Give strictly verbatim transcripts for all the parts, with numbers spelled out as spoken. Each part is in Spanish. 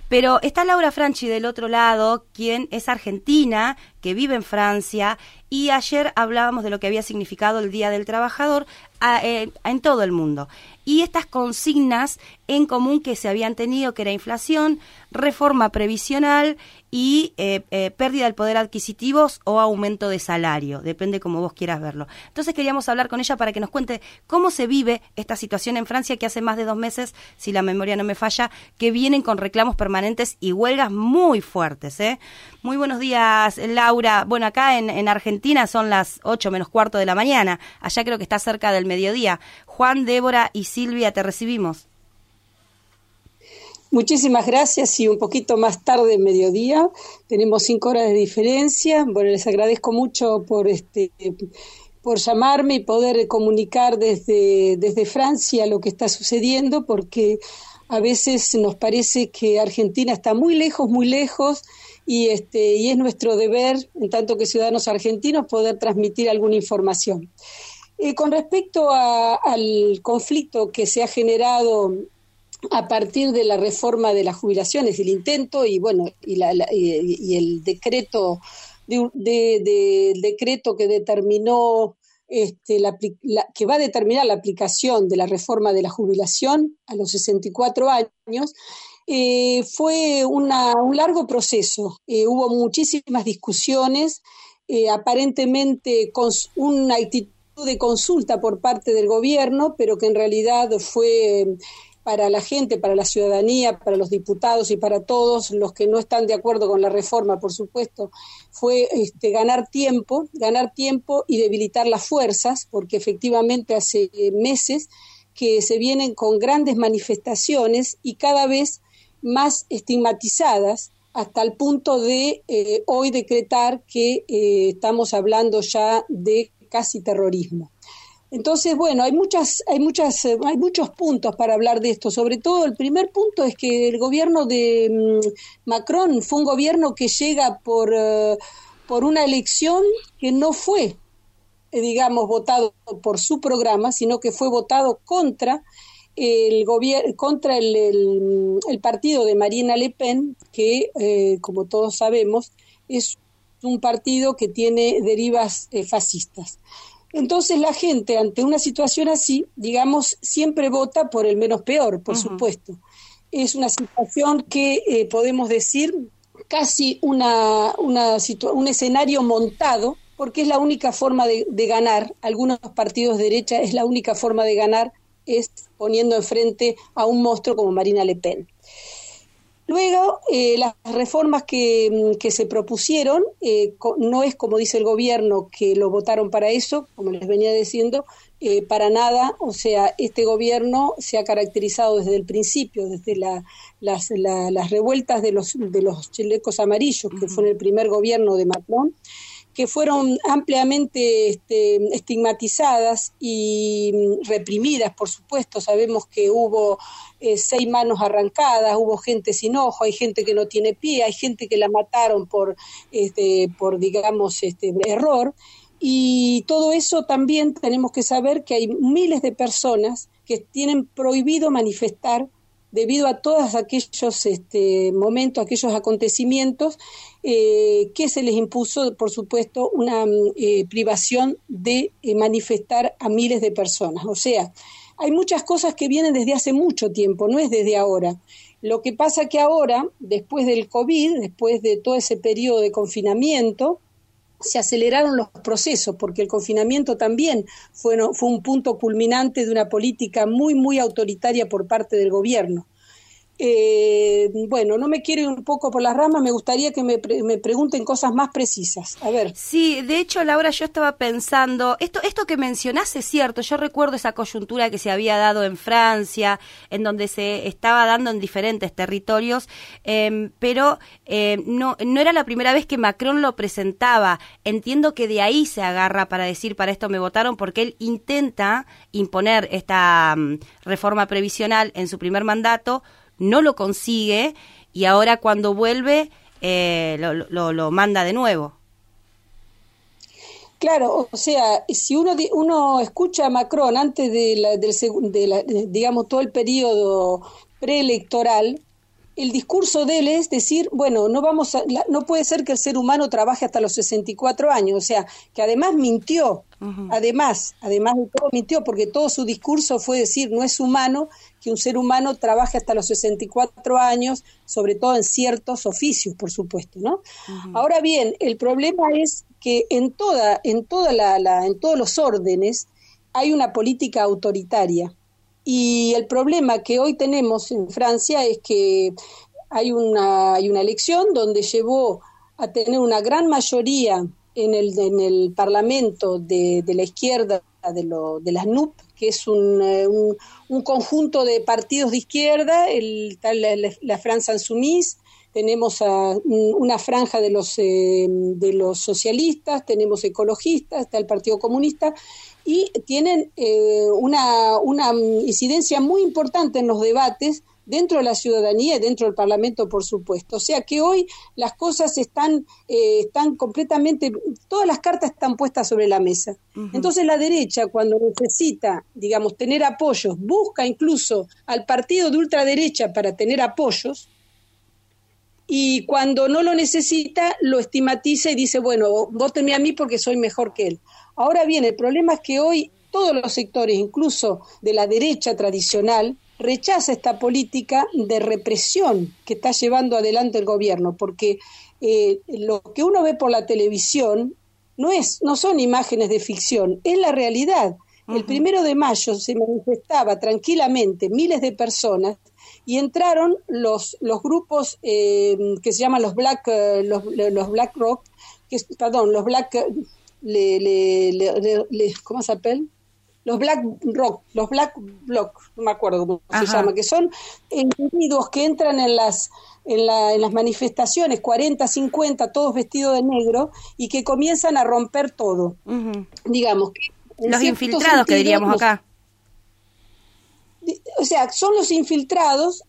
Pero está Laura Franchi del otro lado, quien es argentina, que vive en Francia, y ayer hablábamos de lo que había significado el Día del Trabajador a, eh, en todo el mundo. Y estas consignas en común que se habían tenido, que era inflación, reforma previsional y eh, eh, pérdida del poder adquisitivo o aumento de salario, depende como vos quieras verlo. Entonces queríamos hablar con ella para que nos cuente cómo se vive esta situación en Francia, que hace más de dos meses, si la memoria no me falla, que vienen con reclamos permanentes y huelgas muy fuertes, ¿eh? Muy buenos días, Laura. Bueno, acá en, en Argentina son las ocho menos cuarto de la mañana, allá creo que está cerca del mediodía. Juan, Débora y Silvia, te recibimos. Muchísimas gracias, y un poquito más tarde, mediodía, tenemos cinco horas de diferencia. Bueno, les agradezco mucho por este por llamarme y poder comunicar desde, desde Francia lo que está sucediendo, porque a veces nos parece que Argentina está muy lejos, muy lejos, y este y es nuestro deber, en tanto que ciudadanos argentinos, poder transmitir alguna información. Eh, con respecto a, al conflicto que se ha generado a partir de la reforma de las jubilaciones, el intento y bueno y, la, la, y, y el decreto de, de, de el decreto que determinó este la, la que va a determinar la aplicación de la reforma de la jubilación a los sesenta y cuatro años, eh, fue una, un largo proceso. Eh, hubo muchísimas discusiones, eh, aparentemente con una actitud de consulta por parte del gobierno, pero que en realidad fue para la gente, para la ciudadanía, para los diputados y para todos los que no están de acuerdo con la reforma, por supuesto, fue este, ganar tiempo, ganar tiempo y debilitar las fuerzas, porque efectivamente hace meses que se vienen con grandes manifestaciones y cada vez más estigmatizadas, hasta el punto de eh, hoy decretar que eh, estamos hablando ya de casi terrorismo. Entonces, bueno, hay muchas, hay muchas, hay muchos puntos para hablar de esto. Sobre todo, el primer punto es que el gobierno de um, Macron fue un gobierno que llega por, uh, por una elección que no fue, eh, digamos, votado por su programa, sino que fue votado contra el gobierno, contra el, el, el partido de Marine Le Pen, que, eh, como todos sabemos, es un partido que tiene derivas eh, fascistas. Entonces la gente, ante una situación así, digamos, siempre vota por el menos peor, por uh-huh. supuesto. Es una situación que eh, podemos decir casi una, una situa- un escenario montado, porque es la única forma de, de ganar. Algunos partidos de derecha es la única forma de ganar, es poniendo enfrente a un monstruo como Marine Le Pen. Luego, eh, las reformas que, que se propusieron, eh, co- no es como dice el gobierno que lo votaron para eso, como les venía diciendo, eh, para nada. O sea, este gobierno se ha caracterizado desde el principio, desde la, las, la, las revueltas de los, de los chalecos amarillos, que fue en el primer gobierno de Macron, que fueron ampliamente este, estigmatizadas y reprimidas, por supuesto. Sabemos que hubo eh, seis manos arrancadas, hubo gente sin ojo, hay gente que no tiene pie, hay gente que la mataron por, este, por digamos, este, error. Y todo eso también tenemos que saber que hay miles de personas que tienen prohibido manifestar debido a todos aquellos este, momentos, aquellos acontecimientos eh, que se les impuso, por supuesto, una eh, privación de eh, manifestar a miles de personas. O sea, hay muchas cosas que vienen desde hace mucho tiempo, no es desde ahora. Lo que pasa que ahora, después del COVID, después de todo ese periodo de confinamiento, se aceleraron los procesos, porque el confinamiento también fue, no, fue un punto culminante de una política muy, muy autoritaria por parte del gobierno. Eh, bueno, no me quiero ir un poco por las ramas, me gustaría que me, pre- me pregunten cosas más precisas. A ver. Sí, de hecho, Laura, yo estaba pensando, esto esto que mencionás es cierto, yo recuerdo esa coyuntura que se había dado en Francia, en donde se estaba dando en diferentes territorios, eh, pero eh, no, no era la primera vez que Macron lo presentaba. Entiendo que de ahí se agarra para decir, para esto me votaron, porque él intenta imponer esta um, reforma previsional en su primer mandato, no lo consigue y ahora cuando vuelve eh, lo, lo, lo manda de nuevo. Claro, o sea, si uno uno escucha a Macron antes de la, del de la, digamos todo el periodo preelectoral, el discurso de él es decir, bueno, no vamos a, no puede ser que el ser humano trabaje hasta los sesenta y cuatro años, o sea, que además mintió, uh-huh. además, además de todo mintió, porque todo su discurso fue decir, no es humano que un ser humano trabaje hasta los sesenta y cuatro años, sobre todo en ciertos oficios, por supuesto, ¿no? Uh-huh. Ahora bien, el problema es que en toda, en toda la, la, en todos los órdenes hay una política autoritaria. Y el problema que hoy tenemos en Francia es que hay una, hay una elección donde llevó a tener una gran mayoría en el, en el Parlamento de, de la izquierda, de, lo, de las N U P, que es un, un, un conjunto de partidos de izquierda, el, la, la, la France Insoumise, tenemos a una franja de los, eh, de los socialistas, tenemos ecologistas, está el Partido Comunista, y tienen eh, una, una incidencia muy importante en los debates dentro de la ciudadanía y dentro del Parlamento, por supuesto. O sea que hoy las cosas están, eh, están completamente, todas las cartas están puestas sobre la mesa. Uh-huh. Entonces la derecha, cuando necesita, digamos, tener apoyos, busca incluso al partido de ultraderecha para tener apoyos, y cuando no lo necesita, lo estigmatiza y dice, bueno, vótenme a mí porque soy mejor que él. Ahora bien, el problema es que hoy todos los sectores, incluso de la derecha tradicional, rechaza esta política de represión que está llevando adelante el gobierno, porque eh, lo que uno ve por la televisión no es, no son imágenes de ficción, es la realidad. Uh-huh. El primero de mayo se manifestaba tranquilamente miles de personas y entraron los los grupos eh, que se llaman los Black eh, los, los Black Rock, que perdón, los Black le, le, le, le, ¿cómo se llama? Los Black Rock, los Black Bloc, no me acuerdo cómo Ajá. se llama, que son individuos que entran en las en, la, en las manifestaciones, cuarenta, cincuenta, todos vestidos de negro, y que comienzan a romper todo. Uh-huh. Digamos que los infiltrados sentido, que diríamos los, acá. O sea, son los infiltrados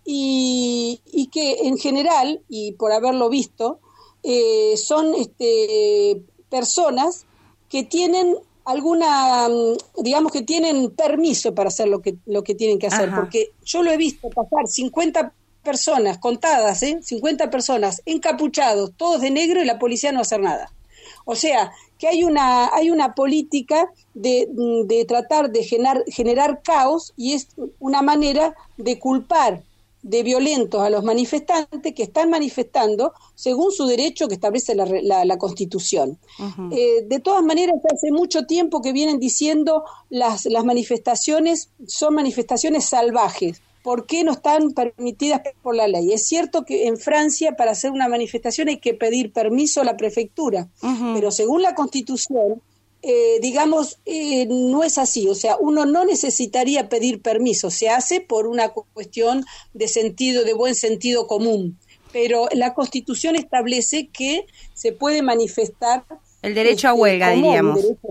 y, y que en general, y por haberlo visto, eh, son este, personas que tienen alguna, digamos que tienen permiso para hacer lo que lo que tienen que hacer, Ajá. porque yo lo he visto pasar cincuenta personas contadas, ¿eh? cincuenta personas encapuchados, todos de negro, y la policía no hacer nada. O sea, que hay una hay una política de, de tratar de generar, generar caos, y es una manera de culpar de violentos a los manifestantes que están manifestando según su derecho que establece la, la, la Constitución. Uh-huh. Eh, de todas maneras, hace mucho tiempo que vienen diciendo las, las manifestaciones son manifestaciones salvajes. ¿Por qué no están permitidas por la ley? Es cierto que en Francia para hacer una manifestación hay que pedir permiso a la prefectura, uh-huh. pero según la Constitución, Eh, digamos, eh, no es así, o sea, uno no necesitaría pedir permiso, se hace por una cuestión de sentido, de buen sentido común, pero la Constitución establece que se puede manifestar el derecho este, a huelga, diríamos. Derecho,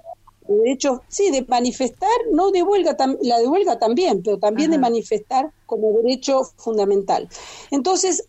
el derecho, sí, de manifestar, no de huelga, tam, la de huelga también, pero también Ajá. de manifestar como derecho fundamental. Entonces,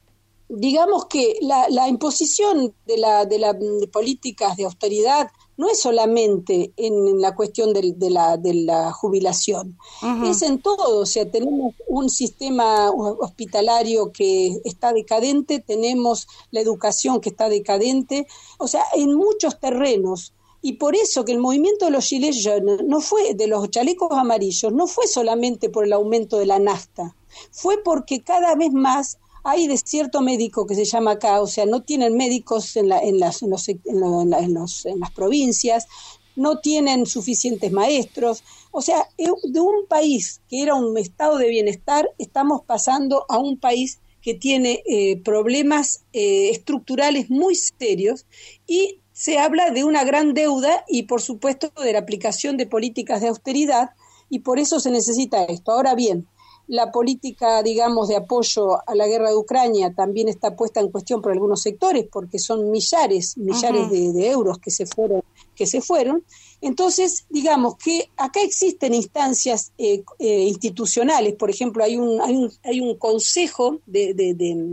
digamos que la, la imposición de la de las políticas de austeridad no es solamente en la cuestión de, de, la, de la jubilación, uh-huh. es en todo. O sea, tenemos un sistema hospitalario que está decadente, tenemos la educación que está decadente, o sea, en muchos terrenos. Y por eso que el movimiento de los gilets jaunes, no fue de los chalecos amarillos, no fue solamente por el aumento de la nafta, fue porque cada vez más hay de cierto médico que se llama acá, o sea, no tienen médicos en, la, en, las, en, los, en, la, en, los, en las provincias, no tienen suficientes maestros. O sea, de un país que era un estado de bienestar, estamos pasando a un país que tiene eh, problemas eh, estructurales muy serios, y se habla de una gran deuda y, por supuesto, de la aplicación de políticas de austeridad, y por eso se necesita esto. Ahora bien, la política, digamos, de apoyo a la guerra de Ucrania también está puesta en cuestión por algunos sectores, porque son millares, millares uh-huh. de, de euros que se fueron, que se fueron. Entonces, digamos que acá existen instancias eh, eh, institucionales. Por ejemplo, hay un, hay un, hay un consejo de, de, de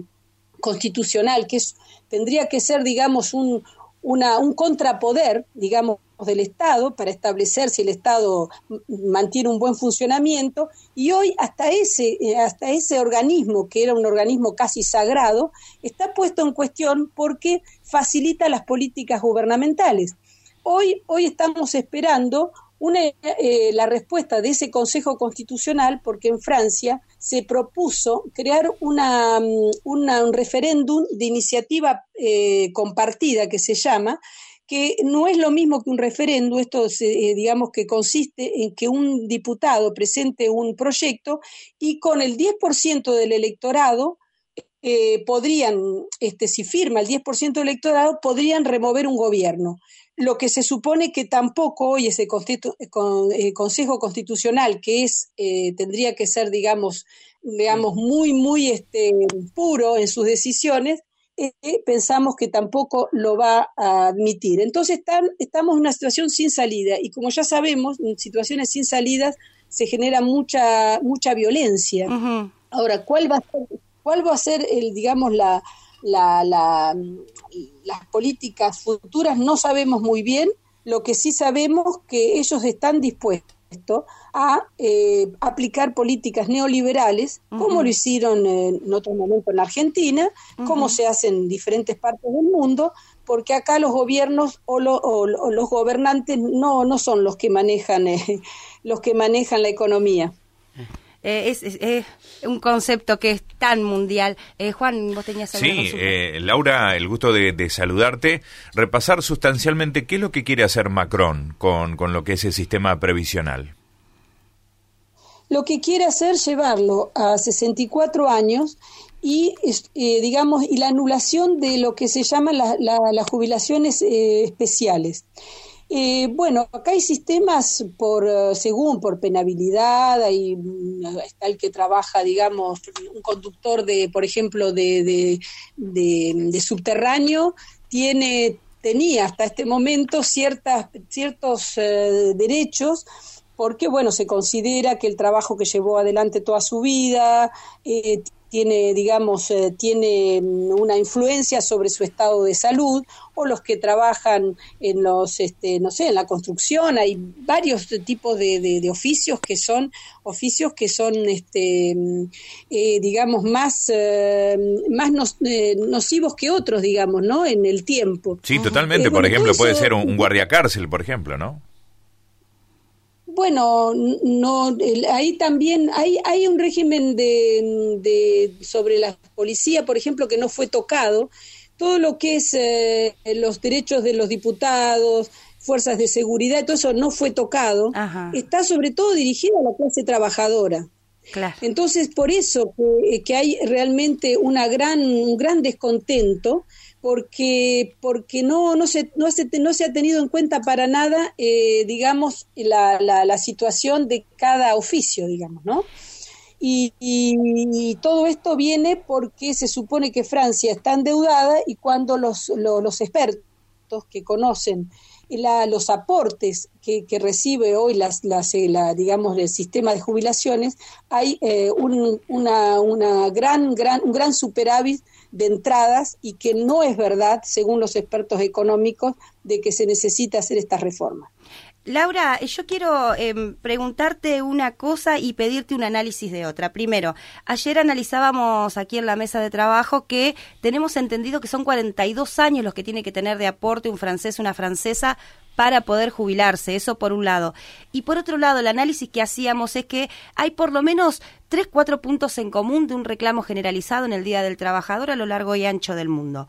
constitucional que es, tendría que ser, digamos, un, una, un contrapoder, digamos, del Estado para establecer si el Estado mantiene un buen funcionamiento, y hoy hasta ese, hasta ese organismo, que era un organismo casi sagrado, está puesto en cuestión porque facilita las políticas gubernamentales. Hoy, hoy estamos esperando una, eh, la respuesta de ese Consejo Constitucional, porque en Francia se propuso crear una, una, un referéndum de iniciativa eh, compartida, que se llama, que no es lo mismo que un referéndum. Esto eh, digamos que consiste en que un diputado presente un proyecto y con el diez por ciento del electorado eh, podrían, este, si firma el diez por ciento del electorado, podrían remover un gobierno. Lo que se supone que tampoco hoy ese constitu- con, eh, Consejo Constitucional, que es eh, tendría que ser, digamos, digamos muy, muy este, puro en sus decisiones, eh, pensamos que tampoco lo va a admitir. Entonces están, estamos en una situación sin salida, y como ya sabemos, en situaciones sin salidas se genera mucha, mucha violencia. Uh-huh. Ahora, ¿cuál va a ser, cuál va a ser el, digamos, la... La, la, las políticas futuras? No sabemos muy bien. Lo que sí sabemos que ellos están dispuestos a eh, aplicar políticas neoliberales, uh-huh. como lo hicieron en otro momento en Argentina, uh-huh. como se hace en diferentes partes del mundo, porque acá los gobiernos o, lo, o, o los gobernantes no, no son los que manejan eh, los que manejan la economía. Eh, es, es, es un concepto que es tan mundial. Eh, Juan, vos tenías alguna Sí, eh, Laura, el gusto de, de saludarte. Repasar sustancialmente qué es lo que quiere hacer Macron con, con lo que es el sistema previsional. Lo que quiere hacer es llevarlo a sesenta y cuatro años y, eh, digamos, y la anulación de lo que se llaman la, la, las jubilaciones eh, especiales. Eh, bueno, acá hay sistemas por según por penabilidad. Hay está el que trabaja, digamos, un conductor de, por ejemplo, de, de, de, de subterráneo tiene tenía hasta este momento ciertas ciertos eh, derechos, porque bueno, se considera que el trabajo que llevó adelante toda su vida eh, tiene, digamos, eh, tiene una influencia sobre su estado de salud, o los que trabajan en los, este, no sé, en la construcción. Hay varios tipos de, de, de oficios que son oficios que son, este, eh, digamos, más, eh, más no, eh, nocivos que otros, digamos, ¿no? En el tiempo. Sí, totalmente. Eh, por bueno, ejemplo, puede eso, ser un, un guardiacárcel, por ejemplo, ¿no? Bueno, no, ahí también hay hay un régimen de, de sobre la policía, por ejemplo, que no fue tocado. Todo lo que es eh, los derechos de los diputados, fuerzas de seguridad, todo eso no fue tocado. Ajá. Está sobre todo dirigido a la clase trabajadora. Claro. Entonces, por eso que, que hay realmente una gran un gran descontento, porque porque no no se no se no se ha tenido en cuenta para nada, eh, digamos, la, la la situación de cada oficio, digamos, ¿no? Y, y, y todo esto viene porque se supone que Francia está endeudada, y cuando los los, los expertos que conocen la, los aportes que, que recibe hoy las, las la, digamos, el sistema de jubilaciones, hay eh, un, una, una gran, gran, un gran superávit de entradas, y que no es verdad, según los expertos económicos, de que se necesita hacer estas reformas. Laura, yo quiero eh, preguntarte una cosa y pedirte un análisis de otra. Primero, ayer analizábamos aquí en la mesa de trabajo que tenemos entendido que son cuarenta y dos años los que tiene que tener de aporte un francés, una francesa, para poder jubilarse. Eso por un lado. Y por otro lado, el análisis que hacíamos es que hay por lo menos tres, cuatro puntos en común de un reclamo generalizado en el Día del Trabajador a lo largo y ancho del mundo.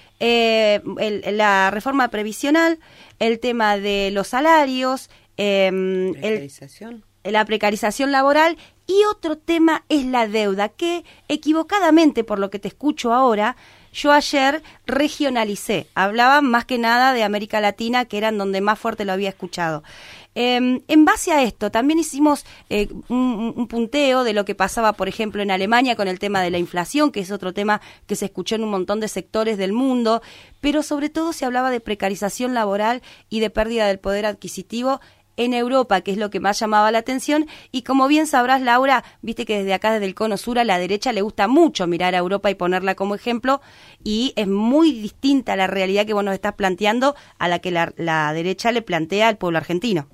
Eh, el, la reforma previsional, el tema de los salarios, eh, precarización. El, la precarización laboral, y otro tema es la deuda, que equivocadamente, por lo que te escucho ahora, yo ayer regionalicé. Hablaba más que nada de América Latina, que eran donde más fuerte lo había escuchado. Eh, en base a esto, también hicimos eh, un, un punteo de lo que pasaba, por ejemplo, en Alemania con el tema de la inflación, que es otro tema que se escuchó en un montón de sectores del mundo, pero sobre todo se hablaba de precarización laboral y de pérdida del poder adquisitivo en Europa, que es lo que más llamaba la atención. Y como bien sabrás, Laura, viste que desde acá, desde el Cono Sur, a la derecha le gusta mucho mirar a Europa y ponerla como ejemplo, y es muy distinta la realidad que vos nos estás planteando a la que la, la derecha le plantea al pueblo argentino.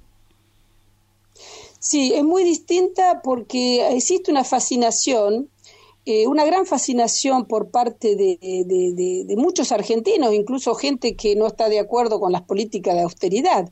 Sí, es muy distinta porque existe una fascinación, eh, una gran fascinación por parte de, de, de, de muchos argentinos, incluso gente que no está de acuerdo con las políticas de austeridad.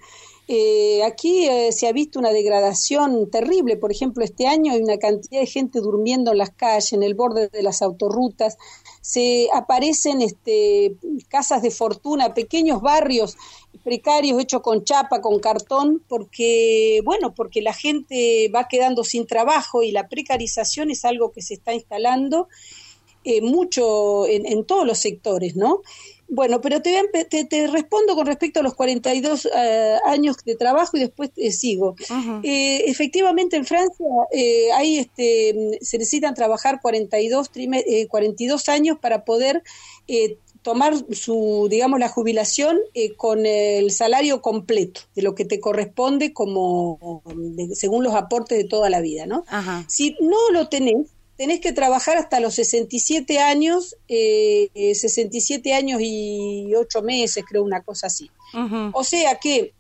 Eh, aquí eh, se ha visto una degradación terrible. Por ejemplo, este año hay una cantidad de gente durmiendo en las calles, en el borde de las autorrutas. Se aparecen este, casas de fortuna, pequeños barrios precarios hechos con chapa, con cartón, porque, bueno, porque la gente va quedando sin trabajo y la precarización es algo que se está instalando eh, mucho en, en todos los sectores, ¿no? Bueno, pero te, te, te respondo con respecto a los cuarenta y dos uh, años de trabajo y después eh, sigo. Uh-huh. Eh, efectivamente, en Francia eh, hay, este, se necesitan trabajar cuarenta y dos, eh, cuarenta y dos años para poder eh, tomar su, digamos, la jubilación eh, con el salario completo de lo que te corresponde como de, según los aportes de toda la vida, ¿no? Uh-huh. Si no lo tenés, tenés que trabajar hasta los sesenta y siete años, eh, sesenta y siete años y ocho meses, creo, una cosa así. Uh-huh. O sea que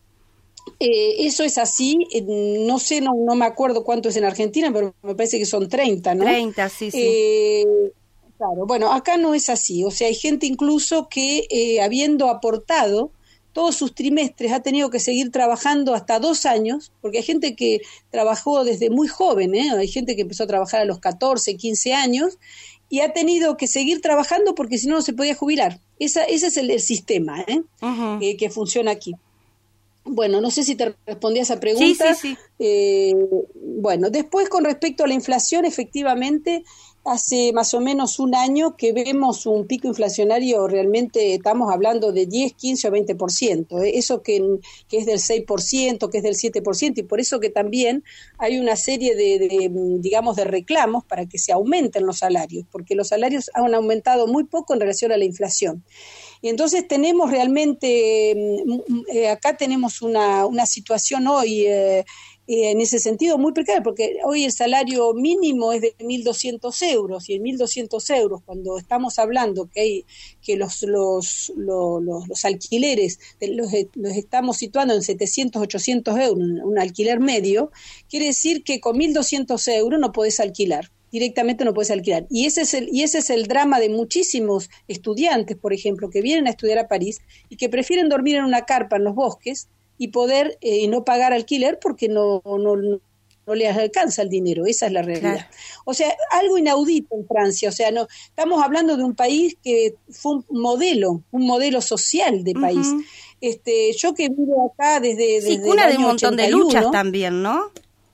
eh, eso es así, eh, no sé, no, no me acuerdo cuánto es en Argentina, pero me parece que son treinta, ¿no? treinta, sí, sí. Eh, claro, bueno, acá no es así, o sea, hay gente incluso que eh, habiendo aportado todos sus trimestres ha tenido que seguir trabajando hasta dos años, porque hay gente que trabajó desde muy joven, ¿eh? Hay gente que empezó a trabajar a los catorce, quince años, y ha tenido que seguir trabajando porque si no, no se podía jubilar. Esa, ese es el, el sistema ¿eh? Uh-huh. eh, que funciona aquí. Bueno, no sé si te respondí a esa pregunta. Sí, sí, sí. Eh, bueno, después con respecto a la inflación, efectivamente, hace más o menos un año que vemos un pico inflacionario, realmente estamos hablando de diez, quince o veinte por ciento, ¿eh? Eso que, que es del seis por ciento, que es del siete por ciento, y por eso que también hay una serie de, de, digamos, de reclamos para que se aumenten los salarios, porque los salarios han aumentado muy poco en relación a la inflación. Y entonces tenemos realmente, eh, acá tenemos una, una situación hoy eh, eh, en ese sentido muy precaria, porque hoy el salario mínimo es de mil doscientos euros, y en mil doscientos euros, cuando estamos hablando que hay que los los los, los, los alquileres los, los estamos situando en setecientos, ochocientos euros, un alquiler medio, quiere decir que con mil doscientos euros no podés alquilar. Directamente no puedes alquilar. Y ese es el, y ese es el drama de muchísimos estudiantes, por ejemplo, que vienen a estudiar a París y que prefieren dormir en una carpa en los bosques y poder eh, no pagar alquiler porque no, no, no les alcanza el dinero. Esa es la realidad. Claro. O sea, algo inaudito en Francia. O sea, no estamos hablando de un país que fue un modelo, un modelo social de país. Uh-huh. Este, yo que vivo acá desde, sí, desde cuna el año de un montón ochenta y uno, de luchas también, ¿no?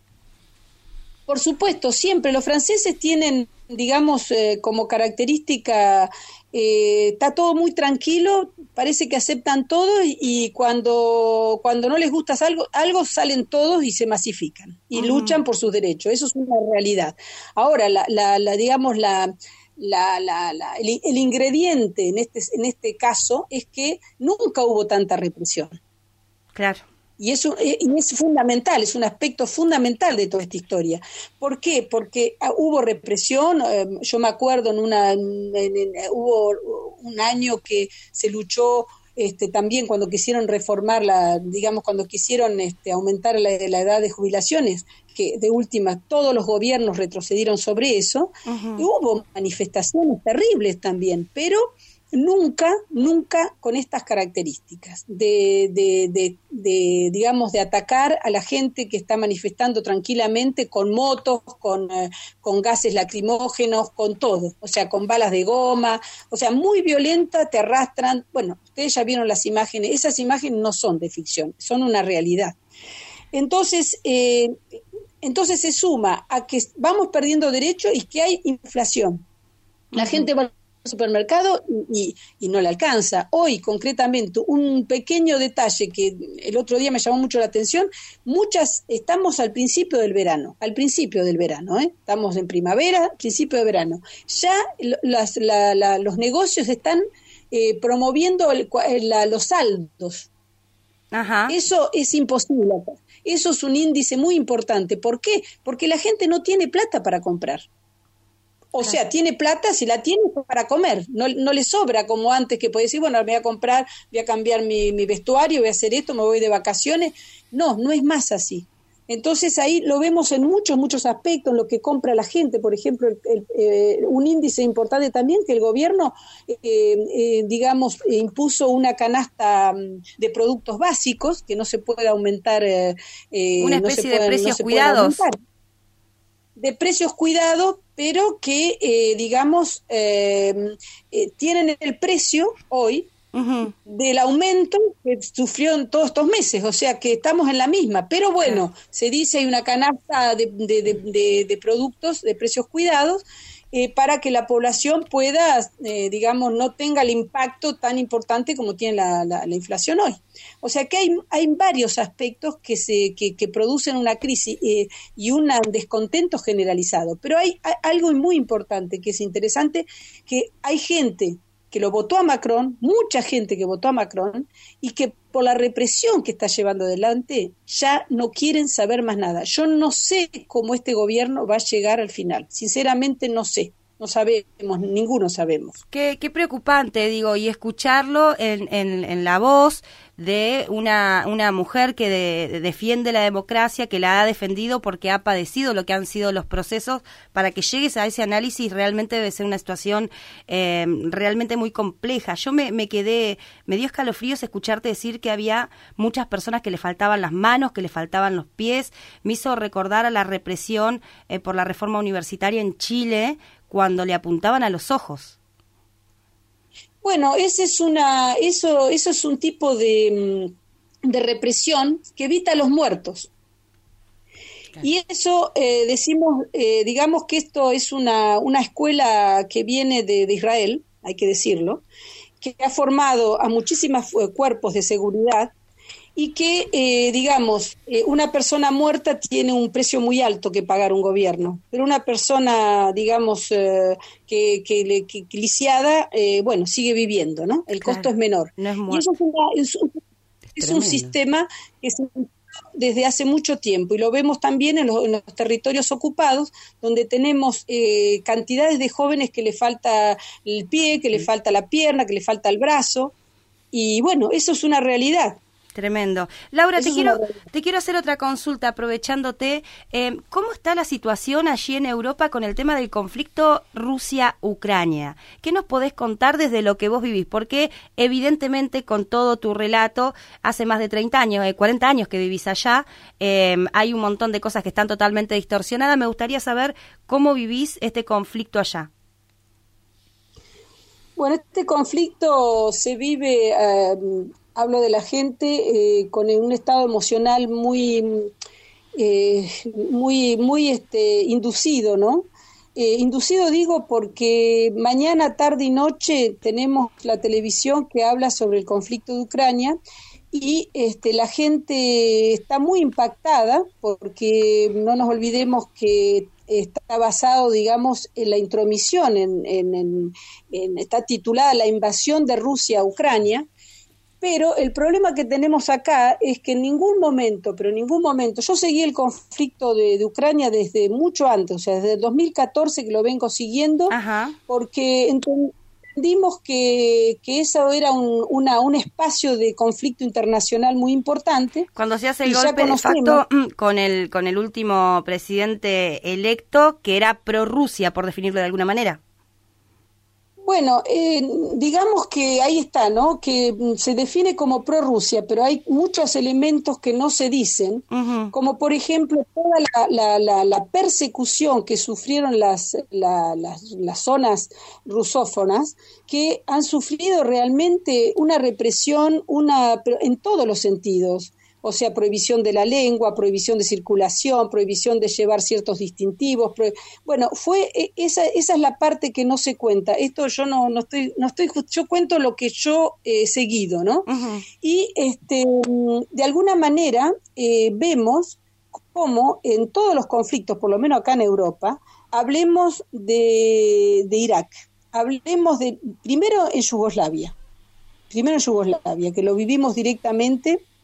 Por supuesto, siempre los franceses tienen, digamos, eh, como característica, eh, está todo muy tranquilo, parece que aceptan todo y, y cuando cuando no les gusta algo, algo salen todos y se masifican y uh-huh. luchan por sus derechos. Eso es una realidad. Ahora, la, la, la digamos, la, la, la, la el, el ingrediente en este en este caso es que nunca hubo tanta represión. Claro. Y eso y es fundamental, es un aspecto fundamental de toda esta historia. ¿Por qué? Porque hubo represión. Eh, yo me acuerdo en una en, en, hubo un año que se luchó este, también cuando quisieron reformar la, digamos, cuando quisieron este, aumentar la, la edad de jubilaciones, que de última todos los gobiernos retrocedieron sobre eso. Uh-huh. Y hubo manifestaciones terribles también, pero nunca, nunca con estas características de, de, de, de, digamos, de atacar a la gente que está manifestando tranquilamente con motos, con, eh, con gases lacrimógenos, con todo, o sea, con balas de goma, o sea, muy violenta, te arrastran. Bueno, ustedes ya vieron las imágenes, esas imágenes no son de ficción, son una realidad. Entonces, eh, entonces se suma a que vamos perdiendo derechos y que hay inflación. La uh-huh. gente va supermercado y, y no le alcanza. Hoy, concretamente, un pequeño detalle que el otro día me llamó mucho la atención, muchas, estamos al principio del verano, al principio del verano, ¿eh? Estamos en primavera, principio de verano. Ya las, la, la, los negocios están eh, promoviendo el, la, los saldos. Ajá. Eso es imposible. Eso es un índice muy importante. ¿Por qué? Porque la gente no tiene plata para comprar. O claro. sea, tiene plata, si la tiene para comer, no, no le sobra como antes que podía decir, bueno, me voy a comprar, voy a cambiar mi, mi vestuario, voy a hacer esto, me voy de vacaciones. No, no es más así. Entonces ahí lo vemos en muchos, muchos aspectos, en lo que compra la gente, por ejemplo, el, el, eh, un índice importante también que el gobierno, eh, eh, digamos, eh, impuso una canasta de productos básicos, que no se puede aumentar. Eh, una especie no se puede, de precios no cuidados. De precios cuidados, pero que, eh, digamos, eh, eh, tienen el precio hoy uh-huh. del aumento que sufrió en todos estos meses, o sea que estamos en la misma, pero bueno, uh-huh. se dice hay una canasta de, de, de, de, de productos de precios cuidados eh, para que la población pueda, eh, digamos, no tenga el impacto tan importante como tiene la, la, la inflación hoy. O sea que hay, hay varios aspectos que se que, que producen una crisis eh, y un descontento generalizado, pero hay, hay algo muy importante que es interesante, que hay gente que lo votó a Macron, mucha gente que votó a Macron, y que por la represión que está llevando adelante ya no quieren saber más nada. Yo no sé cómo este gobierno va a llegar al final, sinceramente no sé. No sabemos, ninguno sabemos. Qué, qué preocupante, digo, y escucharlo en, en, en la voz de una, una mujer que de, de defiende la democracia, que la ha defendido porque ha padecido lo que han sido los procesos, para que llegues a ese análisis realmente debe ser una situación eh, realmente muy compleja. Yo me, me quedé, me dio escalofríos escucharte decir que había muchas personas que le faltaban las manos, que le faltaban los pies. Me hizo recordar a la represión eh, por la reforma universitaria en Chile, cuando le apuntaban a los ojos. Bueno, ese es una, eso, eso es un tipo de, de represión que evita a los muertos. Claro. Y eso eh, decimos, eh, digamos que esto es una, una escuela que viene de, de Israel, hay que decirlo, que ha formado a muchísimos eh, cuerpos de seguridad, y que, eh, digamos, eh, una persona muerta tiene un precio muy alto que pagar un gobierno, pero una persona, digamos, eh, que, que, que, que lisiada, eh, bueno, sigue viviendo, ¿no? El claro, costo es menor. No es y eso es, una, es, un, es, es un sistema que se desde hace mucho tiempo, y lo vemos también en los, en los territorios ocupados, donde tenemos eh, cantidades de jóvenes que le falta el pie, que le falta la pierna, que le falta el brazo, y bueno, eso es una realidad. Tremendo. Laura, te quiero, te quiero hacer otra consulta, aprovechándote. Eh, ¿Cómo está la situación allí en Europa con el tema del conflicto Rusia-Ucrania? ¿Qué nos podés contar desde lo que vos vivís? Porque evidentemente con todo tu relato, hace más de treinta años, eh, cuarenta años que vivís allá, eh, hay un montón de cosas que están totalmente distorsionadas. Me gustaría saber cómo vivís este conflicto allá. Bueno, este conflicto se vive... Uh, hablo de la gente eh, con un estado emocional muy, eh, muy, muy este, inducido, ¿no? Eh, inducido digo porque mañana, tarde y noche tenemos la televisión que habla sobre el conflicto de Ucrania y este, la gente está muy impactada porque no nos olvidemos que está basado, digamos, en la intromisión, en, en, en, en, está titulada La invasión de Rusia a Ucrania. Pero el problema que tenemos acá es que en ningún momento, pero en ningún momento, yo seguí el conflicto de, de Ucrania desde mucho antes, o sea, desde el dos mil catorce que lo vengo siguiendo, Ajá. porque entendimos que, que eso era un, una, un espacio de conflicto internacional muy importante. Cuando se hace el golpe de facto con el, con el último presidente electo, que era pro-Rusia, por definirlo de alguna manera. Bueno, eh, digamos que ahí está, ¿no? Que se define como pro-Rusia, pero hay muchos elementos que no se dicen, uh-huh. como por ejemplo toda la, la, la, la persecución que sufrieron las, la, las, las zonas rusófonas, que han sufrido realmente una represión, una en todos los sentidos. O sea, prohibición de la lengua, prohibición de circulación, prohibición de llevar ciertos distintivos. Pro... Bueno, fue esa esa es la parte que no se cuenta. Esto yo no no estoy no estoy yo cuento lo que yo he eh, seguido, ¿no? Uh-huh. Y este de alguna manera eh, vemos cómo en todos los conflictos, por lo menos acá en Europa, hablemos de de Irak, hablemos de primero en Yugoslavia, primero en Yugoslavia, que lo vivimos directamente.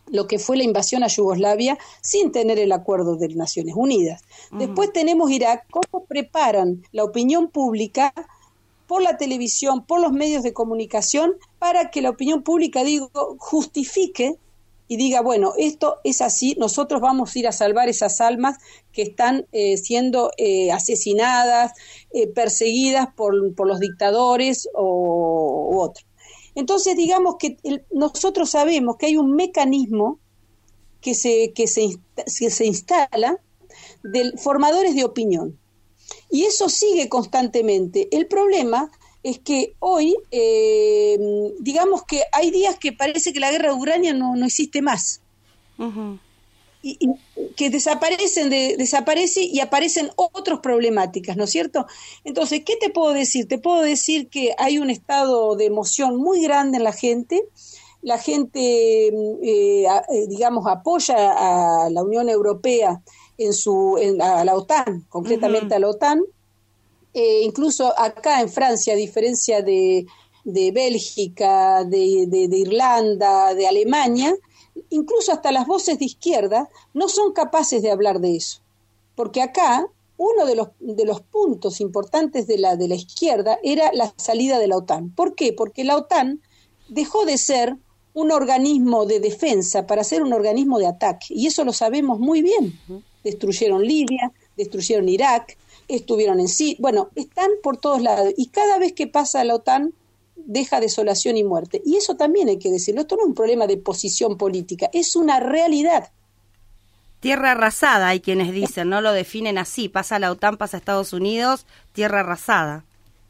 lo que fue la invasión a Yugoslavia sin tener el acuerdo de Naciones Unidas. Uh-huh. Después tenemos Irak, cómo preparan la opinión pública por la televisión, por los medios de comunicación, para que la opinión pública, digo, justifique y diga, bueno, esto es así, nosotros vamos a ir a salvar esas almas que están eh, siendo eh, asesinadas, eh, perseguidas por, por los dictadores o u otros. Entonces, digamos que el, nosotros sabemos que hay un mecanismo que se, que se, que se instala de formadores de opinión. Y eso sigue constantemente. El problema es que hoy, eh, digamos que hay días que parece que la guerra de Ucrania no, no existe más. Uh-huh. Y, y que desaparecen, de, desaparece y aparecen otras problemáticas, ¿no es cierto? Entonces, ¿qué te puedo decir? Te puedo decir que hay un estado de emoción muy grande en la gente. La gente, eh, a, eh, digamos, apoya a la Unión Europea en su en, a la OTAN, concretamente uh-huh. a la OTAN. Eh, incluso acá en Francia, a diferencia de, de Bélgica, de, de, de Irlanda, de Alemania, incluso hasta las voces de izquierda no son capaces de hablar de eso. Porque acá uno de los, de los puntos importantes de la, de la izquierda era la salida de la OTAN. ¿Por qué? Porque la OTAN dejó de ser un organismo de defensa para ser un organismo de ataque. Y eso lo sabemos muy bien. Destruyeron Libia, destruyeron Irak, estuvieron en sí, bueno, están por todos lados, y cada vez que pasa la OTAN deja desolación y muerte, y eso también hay que decirlo. Esto no es un problema de posición política, es una realidad. Tierra arrasada, hay quienes dicen, no lo definen así, pasa la OTAN, pasa Estados Unidos, tierra arrasada.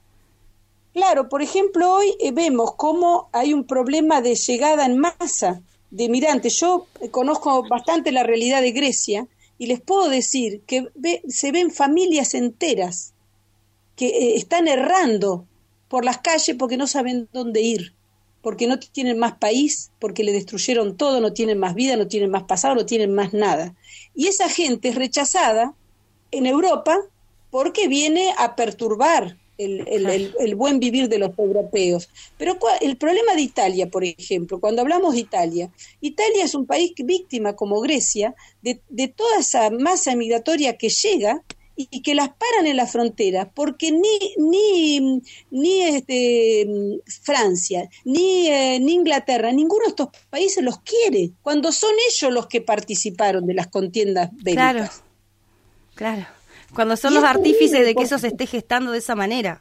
Claro, por ejemplo, hoy eh, vemos cómo hay un problema de llegada en masa de migrantes. Yo eh, conozco bastante la realidad de Grecia, y les puedo decir que ve, se ven familias enteras que eh, están errando por las calles porque no saben dónde ir, porque no tienen más país, porque le destruyeron todo, no tienen más vida, no tienen más pasado, no tienen más nada. Y esa gente es rechazada en Europa porque viene a perturbar el, el, el, el buen vivir de los europeos. Pero el problema de Italia, por ejemplo, cuando hablamos de Italia, Italia es un país víctima, como Grecia, de, de toda esa masa migratoria que llega y, y que las paran en la frontera, porque ni ni ni este, Francia, ni, eh, ni Inglaterra, ninguno de estos países los quiere, cuando son ellos los que participaron de las contiendas bélicas. Claro, claro. Cuando son los artífices de que eso se esté gestando de esa manera.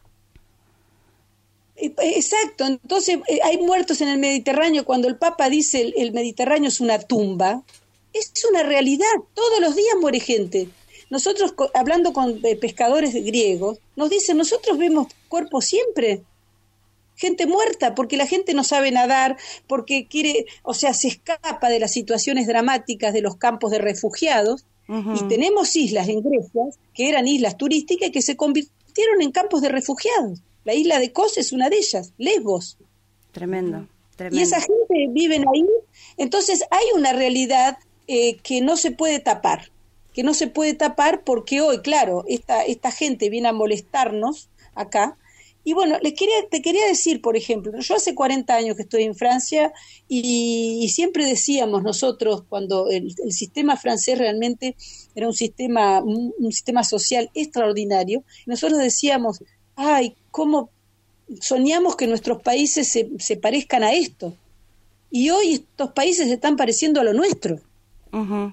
Exacto, entonces hay muertos en el Mediterráneo. Cuando el Papa dice el, el Mediterráneo es una tumba, es una realidad, todos los días muere gente. Nosotros, hablando con pescadores griegos, nos dicen, nosotros vemos cuerpos siempre, gente muerta, porque la gente no sabe nadar, porque quiere, o sea, se escapa de las situaciones dramáticas de los campos de refugiados. Uh-huh. Y tenemos islas en Grecia que eran islas turísticas y que se convirtieron en campos de refugiados. La isla de Kos es una de ellas, Lesbos. Tremendo, tremendo. Y esa gente vive ahí. Entonces hay una realidad eh, que no se puede tapar, que no se puede tapar porque hoy, claro, esta, esta gente viene a molestarnos acá. Y bueno, les quería, te quería decir, por ejemplo, yo hace cuarenta años que estoy en Francia y, y siempre decíamos nosotros, cuando el, el sistema francés realmente era un sistema, un, un sistema social extraordinario, nosotros decíamos, ay, cómo soñamos que nuestros países se, se parezcan a esto. Y hoy estos países se están pareciendo a lo nuestro. Uh-huh.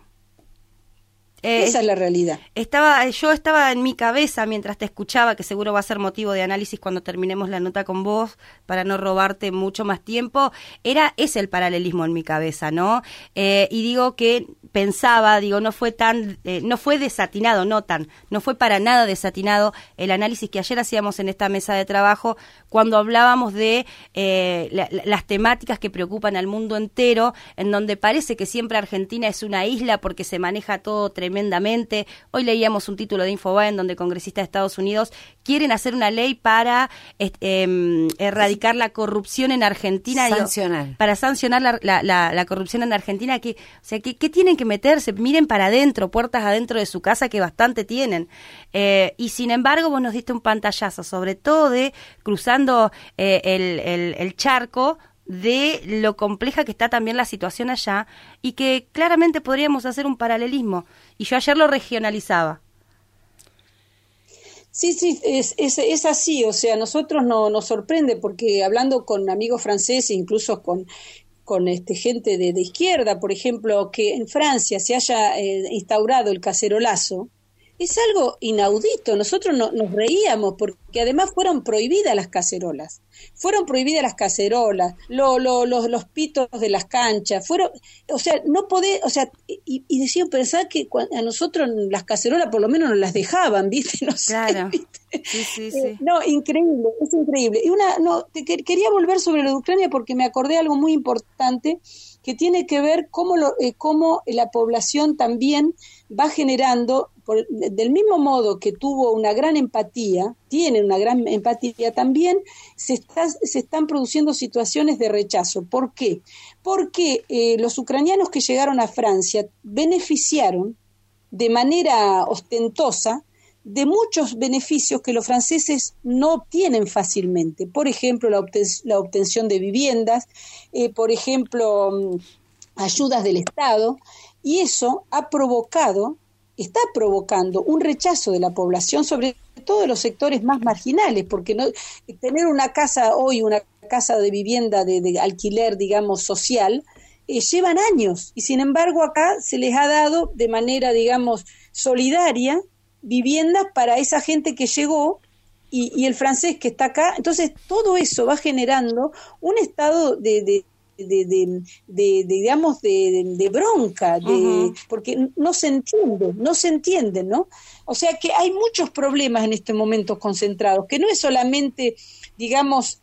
Eh, Esa es la realidad. Estaba, yo estaba en mi cabeza mientras te escuchaba, que seguro va a ser motivo de análisis cuando terminemos la nota con vos, para no robarte mucho más tiempo. Era ese el paralelismo en mi cabeza, ¿no? Eh, y digo que pensaba, digo, no fue tan, eh, no fue desatinado, no tan, no fue para nada desatinado el análisis que ayer hacíamos en esta mesa de trabajo cuando hablábamos de eh, la, las temáticas que preocupan al mundo entero, en donde parece que siempre Argentina es una isla porque se maneja todo tremendamente. Tremendamente. Hoy leíamos un título de Infobae en donde congresistas de Estados Unidos quieren hacer una ley para eh, erradicar la corrupción en Argentina. Sancionar. Digo, para sancionar la, la, la, la corrupción en Argentina. Que, o sea, ¿qué, qué tienen que meterse? Miren para adentro, puertas adentro de su casa, que bastante tienen. Eh, y sin embargo, vos nos diste un pantallazo, sobre todo de cruzando eh, el, el, el charco, de lo compleja que está también la situación allá y que claramente podríamos hacer un paralelismo. Y yo ayer lo regionalizaba. Sí, sí, es, es, es así, o sea, nosotros no, nos sorprende porque hablando con amigos franceses, incluso con, con este, gente de, de izquierda, por ejemplo, que en Francia se haya eh, instaurado el cacerolazo, es algo inaudito. Nosotros no, nos reíamos porque además fueron prohibidas las cacerolas, fueron prohibidas las cacerolas, lo, lo, los, los pitos de las canchas, fueron, o sea, no podés, o sea, y, y decían pensar que a nosotros las cacerolas por lo menos nos las dejaban, ¿viste? No sé, claro. ¿viste? Sí, sí, sí. Eh, no, increíble, es increíble. Y una, no, te, quería volver sobre lo de Ucrania porque me acordé de algo muy importante que tiene que ver cómo, lo, eh, cómo la población también va generando, por, del mismo modo que tuvo una gran empatía, tiene una gran empatía, también se, está, se están produciendo situaciones de rechazo. ¿Por qué? Porque eh, los ucranianos que llegaron a Francia beneficiaron de manera ostentosa de muchos beneficios que los franceses no obtienen fácilmente. Por ejemplo, la, obten- la obtención de viviendas, eh, por ejemplo, ayudas del Estado, y eso ha provocado, está provocando un rechazo de la población, sobre todo de los sectores más marginales, porque no tener una casa hoy, una casa de vivienda de, de alquiler, digamos, social, eh, llevan años, y sin embargo acá se les ha dado de manera, digamos, solidaria, viviendas para esa gente que llegó y, y el francés que está acá. Entonces todo eso va generando un estado de, de, de, de, de, de digamos de, de, de bronca, de, uh-huh. porque no se entiende, no se entiende, ¿no? O sea que hay muchos problemas en este momento concentrados, que no es solamente, digamos,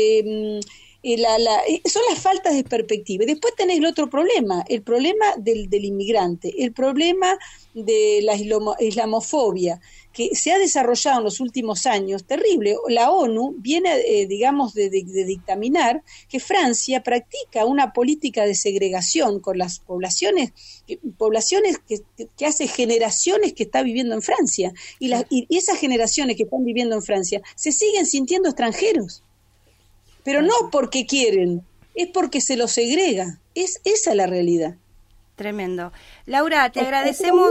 eh, La, la, son las faltas de perspectiva. Y después tenés el otro problema, el problema del, del inmigrante, el problema de la islamo, islamofobia, que se ha desarrollado en los últimos años, terrible. La ONU viene, eh, digamos, de, de, de dictaminar que Francia practica una política de segregación con las poblaciones, que, poblaciones que, que hace generaciones que está viviendo en Francia, y, la, y esas generaciones que están viviendo en Francia se siguen sintiendo extranjeros. Pero no porque quieren, es porque se los segrega. Es esa la realidad. Tremendo. Laura, te agradecemos.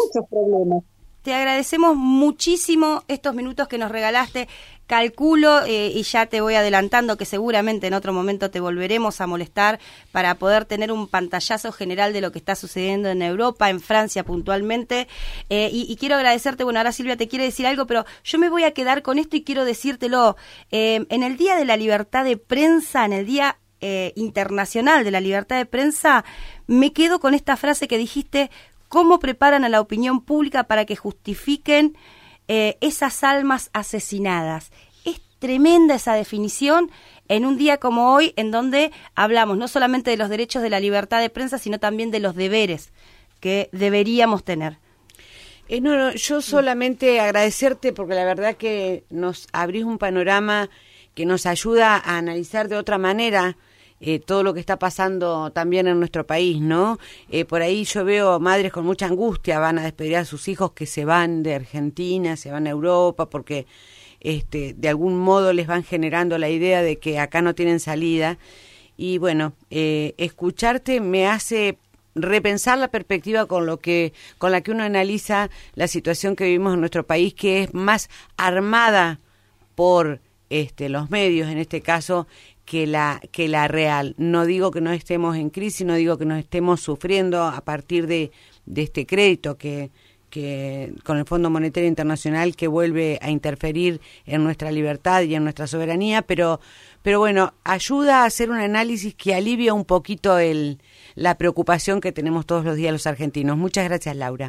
Te agradecemos muchísimo estos minutos que nos regalaste. Calculo, eh, y ya te voy adelantando, que seguramente en otro momento te volveremos a molestar para poder tener un pantallazo general de lo que está sucediendo en Europa, en Francia puntualmente. Eh, y, y quiero agradecerte, bueno, ahora Silvia te quiere decir algo, pero yo me voy a quedar con esto y quiero decírtelo. Eh, en el Día de la Libertad de Prensa, en el Día eh, Internacional de la Libertad de Prensa, me quedo con esta frase que dijiste: ¿cómo preparan a la opinión pública para que justifiquen Eh, esas almas asesinadas? Es tremenda esa definición en un día como hoy, en donde hablamos no solamente de los derechos de la libertad de prensa, sino también de los deberes que deberíamos tener. Eh, no, no, yo solamente agradecerte porque la verdad que nos abrís un panorama que nos ayuda a analizar de otra manera Eh, todo lo que está pasando también en nuestro país, ¿no? Eh, por ahí yo veo madres con mucha angustia, van a despedir a sus hijos que se van de Argentina, se van a Europa, porque este, de algún modo les van generando la idea de que acá no tienen salida. Y bueno, eh, escucharte me hace repensar la perspectiva con lo que con la que uno analiza la situación que vivimos en nuestro país, que es más armada por este, los medios, en este caso, que la que la real. No digo que no estemos en crisis, no digo que no estemos sufriendo a partir de, de este crédito que, que con el Fondo Monetario Internacional, que vuelve a interferir en nuestra libertad y en nuestra soberanía, pero pero bueno, ayuda a hacer un análisis que alivia un poquito el la preocupación que tenemos todos los días los argentinos. Muchas gracias, Laura.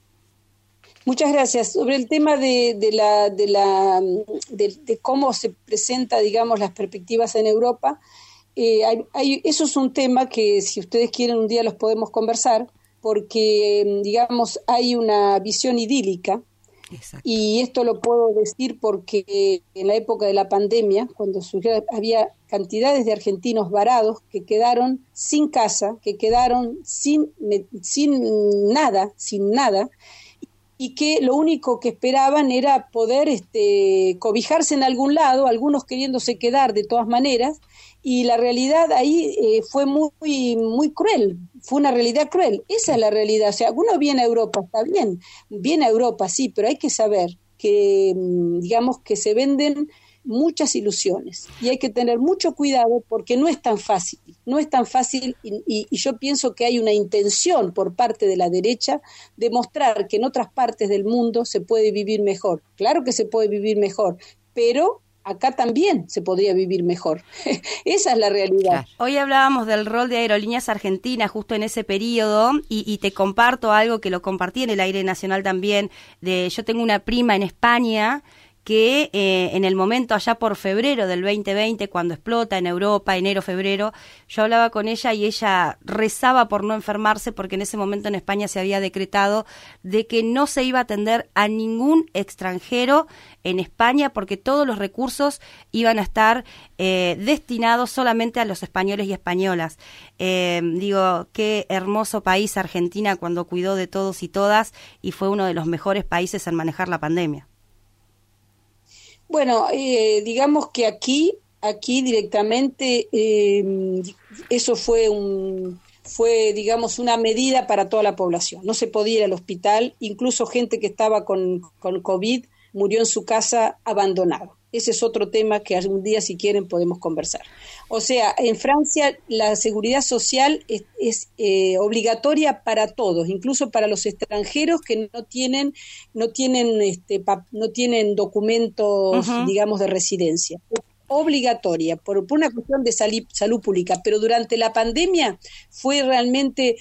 Muchas gracias. Sobre el tema de, de la de la de, de cómo se presenta, digamos, las perspectivas en Europa, eh, hay, hay, eso es un tema que, si ustedes quieren, un día los podemos conversar, porque, digamos, hay una visión idílica. Exacto. Y esto lo puedo decir porque en la época de la pandemia, cuando surgió, había cantidades de argentinos varados que quedaron sin casa, que quedaron sin sin nada, sin nada. y que lo único que esperaban era poder este, cobijarse en algún lado, algunos queriéndose quedar de todas maneras, y la realidad ahí eh, fue muy, muy cruel, fue una realidad cruel, esa es la realidad. O sea, uno viene a Europa, está bien, viene a Europa, sí, pero hay que saber que, digamos, que se venden muchas ilusiones y hay que tener mucho cuidado porque no es tan fácil, no es tan fácil y, y, y yo pienso que hay una intención por parte de la derecha de mostrar que en otras partes del mundo se puede vivir mejor. Claro que se puede vivir mejor, pero acá también se podría vivir mejor. Esa es la realidad. Hoy hablábamos del rol de Aerolíneas Argentinas justo en ese periodo y, y te comparto algo que lo compartí en el aire nacional también. De, yo tengo una prima en España que eh, en el momento allá por febrero del veinte veinte, cuando explota en Europa, enero, febrero, yo hablaba con ella y ella rezaba por no enfermarse porque en ese momento en España se había decretado de que no se iba a atender a ningún extranjero en España porque todos los recursos iban a estar eh, destinados solamente a los españoles y españolas. Eh, digo, qué hermoso país Argentina cuando cuidó de todos y todas y fue uno de los mejores países en manejar la pandemia. Bueno, eh, digamos que aquí, aquí directamente, eh, eso fue un, fue, digamos, una medida para toda la población. No se podía ir al hospital, incluso gente que estaba con, con COVID murió en su casa abandonado. Ese es otro tema que algún día, si quieren, podemos conversar. O sea, en Francia la seguridad social es, es eh, obligatoria para todos, incluso para los extranjeros que no tienen, no tienen, este, pa, no tienen documentos, uh-huh. digamos, de residencia. Obligatoria, por, por una cuestión de sali, salud pública, pero durante la pandemia fue realmente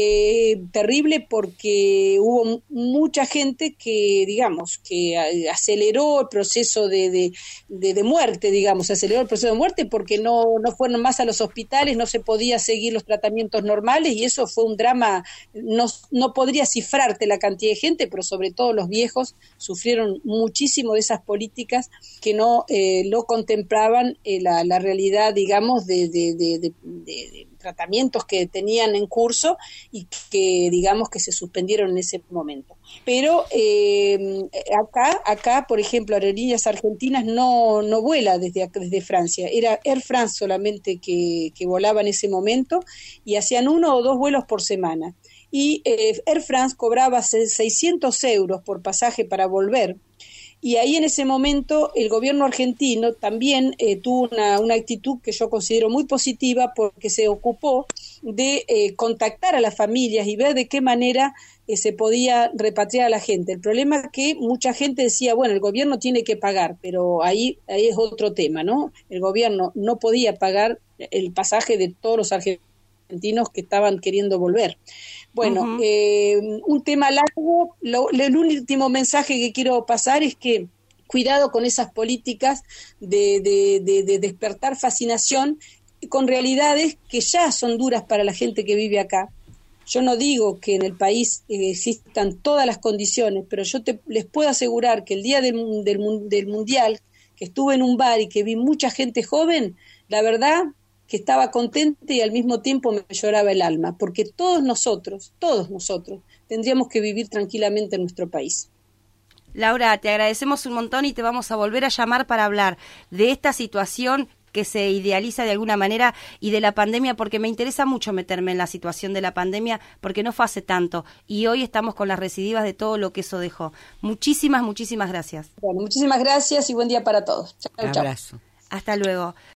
eh, terrible porque hubo mucha gente que, digamos, que aceleró el proceso de, de, de, de muerte, digamos, aceleró el proceso de muerte porque no, no fueron más a los hospitales, no se podía seguir los tratamientos normales y eso fue un drama, no, no podría cifrarte la cantidad de gente, pero sobre todo los viejos sufrieron muchísimo de esas políticas que no eh, lo contemplaban Eh, la, la realidad, digamos, de, de, de, de, de, de tratamientos que tenían en curso y que, digamos, que se suspendieron en ese momento. Pero eh, acá, acá, por ejemplo, Aerolíneas Argentinas no, no vuela desde, desde Francia. Era Air France solamente que, que volaba en ese momento y hacían uno o dos vuelos por semana. Y eh, Air France cobraba seiscientos euros por pasaje para volver. Y ahí en ese momento el gobierno argentino también eh, tuvo una, una actitud que yo considero muy positiva porque se ocupó de eh, contactar a las familias y ver de qué manera eh, se podía repatriar a la gente. El problema es que mucha gente decía, bueno, el gobierno tiene que pagar, pero ahí, ahí es otro tema, ¿no? El gobierno no podía pagar el pasaje de todos los argentinos que estaban queriendo volver. Bueno, uh-huh. eh, un tema largo, lo, el último mensaje que quiero pasar es que cuidado con esas políticas de, de, de, de despertar fascinación con realidades que ya son duras para la gente que vive acá. Yo no digo que en el país eh, existan todas las condiciones, pero yo te, les puedo asegurar que el día del, del, del Mundial, que estuve en un bar y que vi mucha gente joven, la verdad que estaba contenta y al mismo tiempo me lloraba el alma, porque todos nosotros, todos nosotros, tendríamos que vivir tranquilamente en nuestro país. Laura, te agradecemos un montón y te vamos a volver a llamar para hablar de esta situación que se idealiza de alguna manera y de la pandemia, porque me interesa mucho meterme en la situación de la pandemia, porque no fue hace tanto, y hoy estamos con las recidivas de todo lo que eso dejó. Muchísimas, muchísimas gracias. Bueno, muchísimas gracias y buen día para todos. Chau, un abrazo. Chau. Hasta luego.